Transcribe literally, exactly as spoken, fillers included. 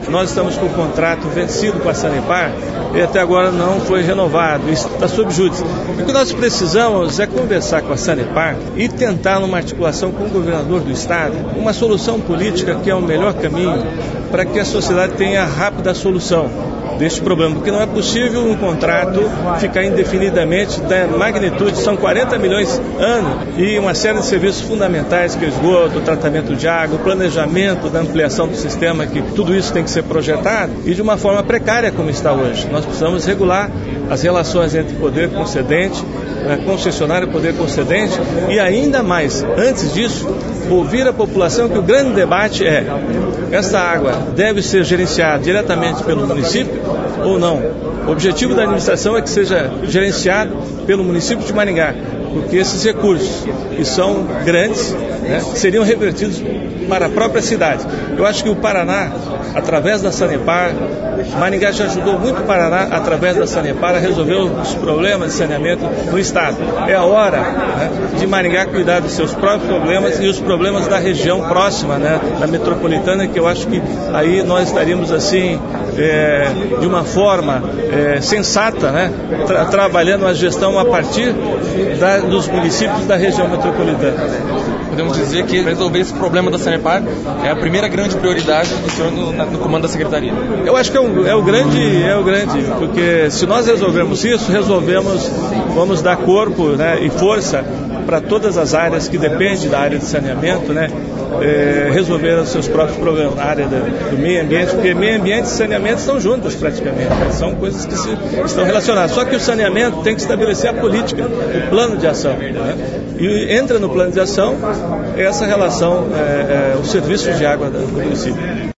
Nós estamos com o contrato vencido com a Sanepar e até agora não foi renovado, isso está sob júdice. O que nós precisamos é conversar com a Sanepar e tentar, numa articulação com o governador do estado, uma solução política que é o melhor caminho para que a sociedade tenha rápida solução deste problema, porque não é possível um contrato ficar indefinidamente da magnitude, são quarenta milhões ano e uma série de serviços fundamentais que é o esgoto, o tratamento de água, o planejamento da ampliação do sistema, que tudo isso tem que ser projetado e de uma forma precária como está hoje. Nós precisamos regular as relações entre poder concedente, concessionário e poder concedente e ainda mais, antes disso, ouvir a população que o grande debate é: essa água deve ser gerenciada diretamente pelo município ou não? O objetivo da administração é que seja gerenciado pelo município de Maringá, porque esses recursos, que são grandes, né, seriam revertidos para a própria cidade. Eu acho que o Paraná, através da Sanepar, Maringá já ajudou muito o Paraná, através da Sanepar, a resolver os problemas de saneamento no estado. É a hora, né, de Maringá cuidar dos seus próprios problemas e os problemas da região próxima, né, da metropolitana, que eu acho que aí nós estaríamos assim, é, de uma forma é, sensata, né, tra trabalhando a gestão a partir da, dos municípios da região metropolitana. Podemos dizer que resolver esse problema da Sanepar é a primeira grande prioridade do senhor no, no comando da Secretaria. Eu acho que é, um, é o grande, é o grande, porque se nós resolvermos isso, resolvemos, vamos dar corpo, né, e força para todas as áreas que dependem da área de saneamento, né, é, resolver os seus próprios problemas, a área do, do meio ambiente, porque meio ambiente e saneamento estão juntas praticamente, né, são coisas que se, estão relacionadas. Só que o saneamento tem que estabelecer a política, o plano de ação, né, e entra no plano de ação essa relação, é, é, os serviços de água do município.